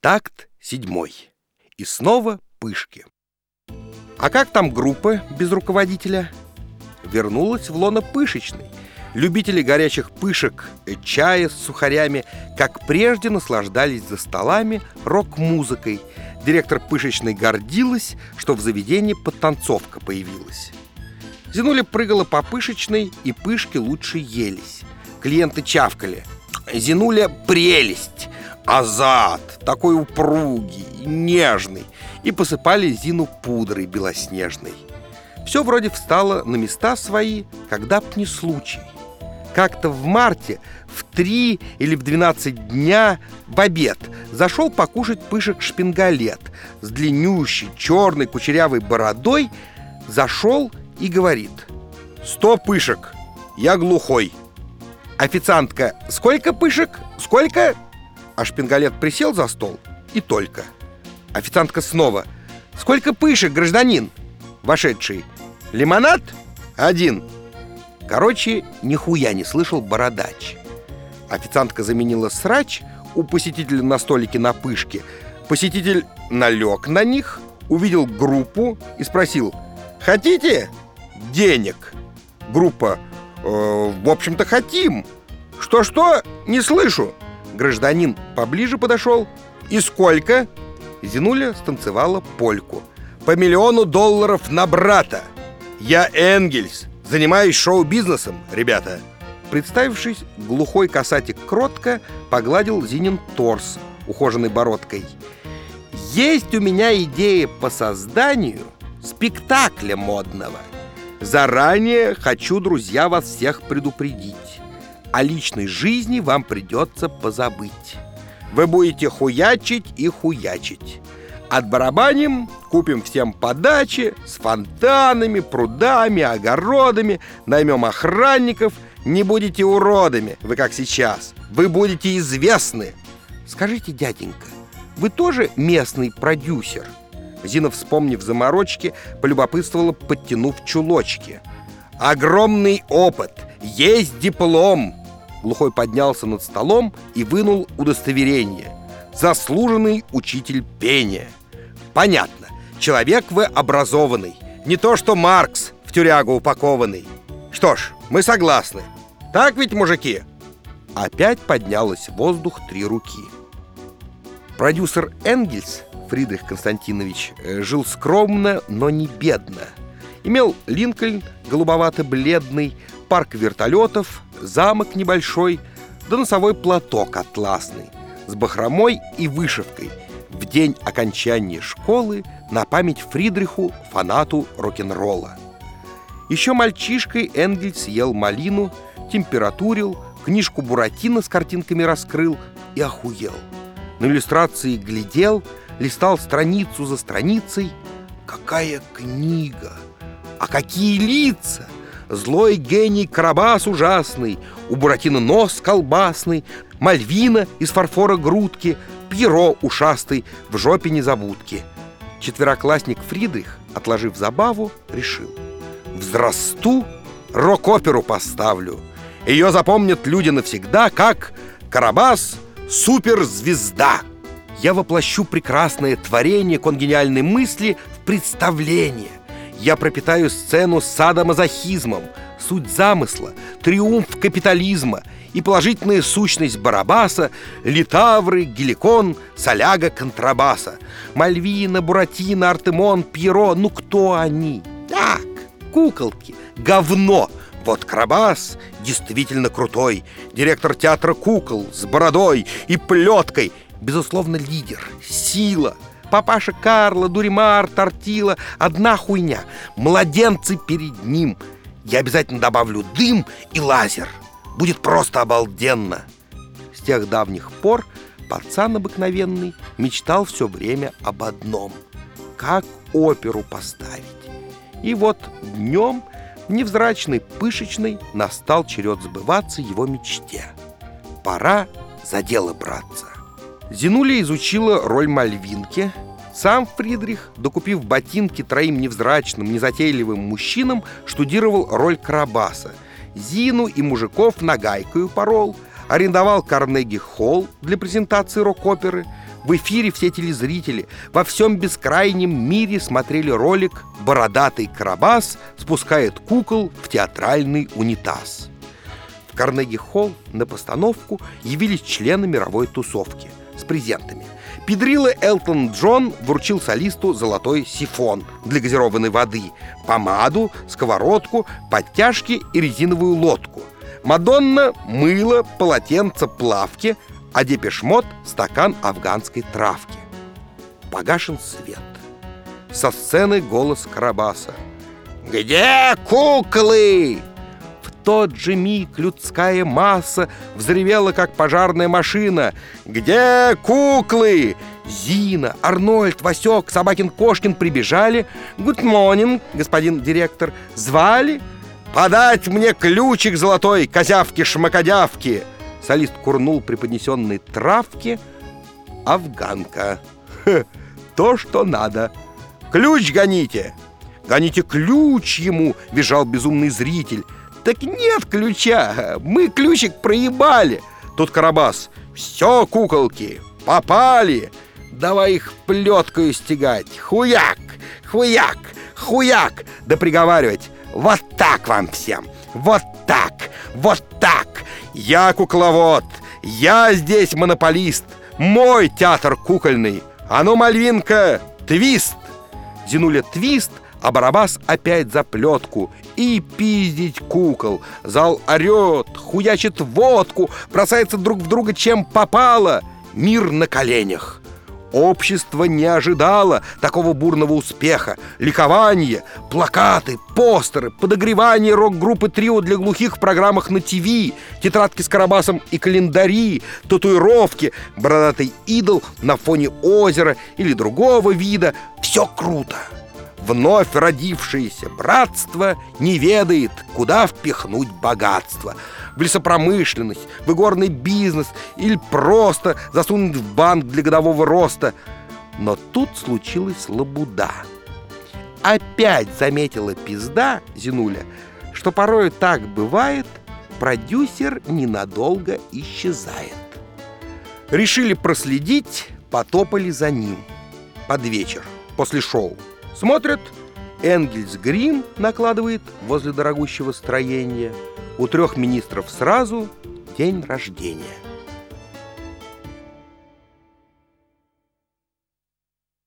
Такт 7. И снова Пышки. А как там группа без руководителя? Вернулась в лоно пышечной. Любители горячих пышек, чая с сухарями, как прежде, наслаждались за столами рок-музыкой. Директор пышечной гордилась, что в заведении подтанцовка появилась. Зинуля прыгала по пышечной, и пышки лучше елись. Клиенты чавкали: «Зинуля прелесть! Азат! Такой упругий, нежный!» И посыпали Зину пудрой белоснежной. Все вроде встало на места свои, когда б не случай. Как-то в марте в 3 или в 12 дня в обед зашел покушать пышек шпингалет с длиннющей черной кучерявой бородой. Зашел и говорит: «100 пышек, я глухой». Официантка: «Сколько пышек? Сколько?» А шпингалет присел за стол и только. Официантка снова: «Сколько пышек, гражданин?» Вошедший: «Лимонад? 1». Короче, нихуя не слышал бородач. Официантка заменила срач у посетителя на столике на пышке. Посетитель налег на них, увидел группу и спросил: «Хотите денег?» Группа: «В общем-то, хотим». «Что-что? Не слышу». Гражданин поближе подошел: «И сколько?» Зинуля станцевала польку. «По $1 миллион на брата. Я Энгельс, занимаюсь шоу-бизнесом, ребята». Представившись, глухой касатик кротко погладил Зинин торс ухоженной бородкой. «Есть у меня идея по созданию спектакля модного. Заранее хочу, друзья, вас всех предупредить. О личной жизни вам придется позабыть. Вы будете хуячить и хуячить. Отбарабаним, купим всем подачи с фонтанами, прудами, огородами, наймем охранников. Не будете уродами, вы как сейчас. Вы будете известны». «Скажите, дяденька, вы тоже местный продюсер?» Зина, вспомнив заморочки, полюбопытствовала, подтянув чулочки. «Огромный опыт, есть диплом». Глухой поднялся над столом и вынул удостоверение: «Заслуженный учитель пения». «Понятно, человек вы образованный, не то что Маркс в тюрягу упакованный. Что ж, мы согласны. Так ведь, мужики?» Опять поднялось в воздух 3 руки. Продюсер Энгельс Фридрих Константинович жил скромно, но не бедно. Имел Линкольн голубовато-бледный, парк вертолетов, замок небольшой, да носовой платок атласный с бахромой и вышивкой в день окончания школы на память Фридриху, фанату рок-н-ролла. Еще мальчишкой Энгельс ел малину, температурил, книжку Буратино с картинками раскрыл и охуел. На иллюстрации глядел, листал страницу за страницей. Какая книга! А какие лица! Злой гений Карабас ужасный, у Буратино нос колбасный, Мальвина из фарфора грудки, Пьеро ушастый в жопе незабудки. Четвероклассник Фридрих, отложив забаву, решил: взрасту, рок-оперу поставлю. Ее запомнят люди навсегда, как Карабас — суперзвезда. Я воплощу прекрасное творение конгениальной мысли в представление. Я пропитаю сцену садомазохизмом, суть замысла, триумф капитализма и положительная сущность Барабаса, Литавры, Геликон, Соляга, контрабаса. Мальвина, Буратино, Артемон, Пьеро — ну кто они? Так, куколки, говно. Вот Карабас действительно крутой, директор театра кукол с бородой и плеткой. Безусловно, лидер, сила. Папаша Карло, Дуримар, Тортила — одна хуйня. Младенцы перед ним. Я обязательно добавлю дым и лазер. Будет просто обалденно. С тех давних пор пацан обыкновенный мечтал все время об одном: как оперу поставить. И вот днем в невзрачной пышечной настал черед сбываться его мечте. Пора за дело браться. Зинуля изучила роль Мальвинки. Сам Фридрих, докупив ботинки 3 невзрачным, незатейливым мужчинам, штудировал роль Карабаса. Зину и мужиков нагайкою порол, арендовал Карнеги-холл для презентации рок-оперы, В эфире все телезрители во всем бескрайнем мире смотрели ролик «Бородатый Карабас спускает кукол в театральный унитаз». В Карнеги-холл на постановку явились члены мировой тусовки с презентами. Педрила Элтон Джон вручил солисту золотой сифон для газированной воды, помаду, сковородку, подтяжки и резиновую лодку. Мадонна — мыло, полотенце, плавки, а Депеш Мод — стакан афганской травки. Погашен свет. Со сцены голос Карабаса: «Где куклы?» В тот же миг людская масса взревела, как пожарная машина: «Где куклы?» Зина, Арнольд, Васек, Собакин, Кошкин прибежали. «Good morning, господин директор». Звали: «Подать мне ключик золотой, козявки-шмакодявки». Солист курнул преподнесенной травки. Афганка. То, что надо. «Ключ гоните!» «Гоните ключ ему!» — визжал безумный зритель. «Так нет ключа! Мы ключик проебали!» Тут Карабас: «Все, куколки, попали! Давай их плеткою стегать! Хуяк! Хуяк! Хуяк!» Да приговаривать: «Вот так вам всем! Вот так! Вот так! Я кукловод! Я здесь монополист! Мой театр кукольный! А ну, Мальвинка, твист!» Зинуля твист, а Барабас опять за плетку. И пиздить кукол. Зал орет, хуячит водку, бросается друг в друга чем попало. Мир на коленях. Общество не ожидало такого бурного успеха. Ликование, плакаты, постеры, подогревание рок-группы «Трио» для глухих в программах на ТВ, тетрадки с Карабасом и календари, татуировки, бородатый идол на фоне озера или другого вида. Все круто. Вновь родившееся братство не ведает, куда впихнуть богатство. В лесопромышленность, в игорный бизнес или просто засунуть в банк для годового роста. Но тут случилась лабуда. Опять заметила пизда Зинуля, что порой так бывает, продюсер ненадолго исчезает. Решили проследить, потопали за ним. Под вечер, после шоу. Смотрят, Энгельс грим накладывает возле дорогущего строения. У 3 министров сразу день рождения.